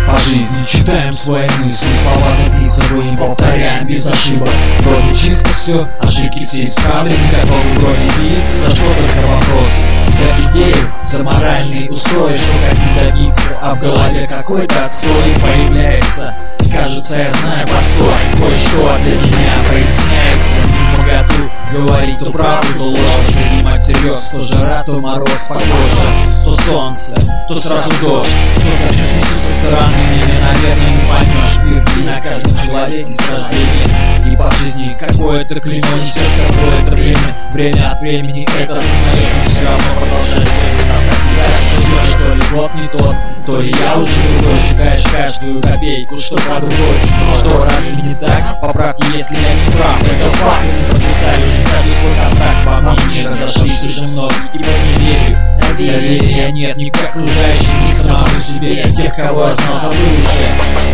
По жизни читаем свои мысли, слова записываем, повторяем без ошибок. Вроде чисто все, ошибки все исправлены, готовы вроде биться за что только вопрос. За идею, за моральные устои, что хотим добиться, а в голове какой-то отстой появляется. Кажется, я знаю постой, кое-что для меня проясняется. Не в моготу говорить то правду, то ложь, принимать всерьез, то жара, то мороз по коже, то солнце, то сразу дождь. Что зачем со стороны меня, наверное, не поймешь. Ты на каждом человеке с рождения, и по жизни какое-то клеймо несешь какое-то время от времени это осознаешь, но все равно продолжаешь там, как не дальше живешь. То ли год не тот, то ли я уже другой. Считаешь каждую копейку, что по другой. Что разве не так? Поправьте, если я не прав. Это факт, мы подписали уже каждый свой контракт. По мне разошлись уже многие, теперь не верю. Доверия нет ни к окружающим, ни самому себе. Я тех, кого я знал, забыл уже.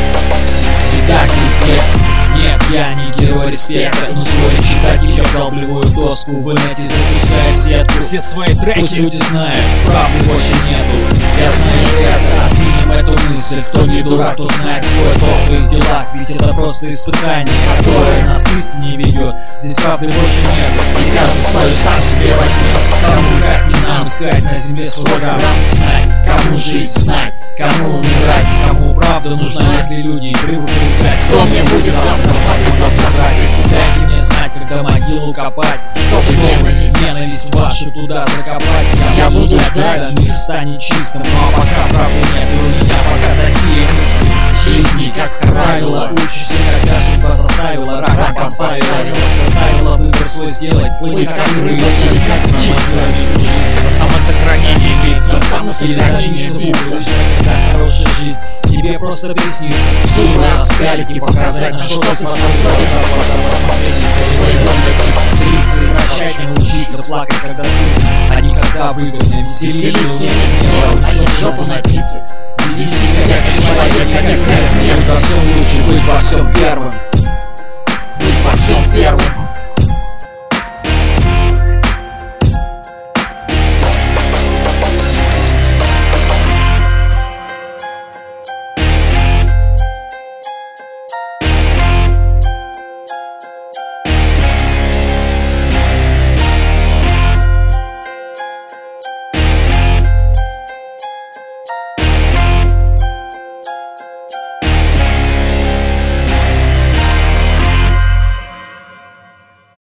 И так везде. Нет, я не герой респекта, но свой читатель я вдалбливаю в доску, в инете запускаю сетку. Все свои треки пусть люди знают, правды больше нету. Я знаю это, отменим эту мысль. Кто не дурак, тот знает свой толк в своих делах. Ведь это просто испытание, которое нас к истине ведет. Здесь правды больше нету, и каждый свою сам себе возьмет. Кому как не нам искать на земле свой грамм, знать, кому жить, знать, кому умирать, кому правда нужна, если люди привыкли играть. Кто мне будет завтра дайте мне знать, когда могилу копать, чтоб ненависть вашу туда закопать. Я буду ждать, мир станет чистым, ну а пока правды нет, и у меня пока такие мысли. Жизни, как правило, учишься, когда судьба заставила, рак заставила выбор свой сделать, плыть как рыба, или как сниться, за самосохранение биться, за самосохранение биться, когда хорошая жизнь тебе просто приснится. Зубы раскалить и показать, на что ты способен. Свои глаза слиться, прощать, не научиться плакать, когда стыдно, а не когда выгодно. Веселиться, а не в жопу носиться. Вези себя как человек, а не как нет. Быть во всем лучше, быть во всем первым. Быть во всем первым.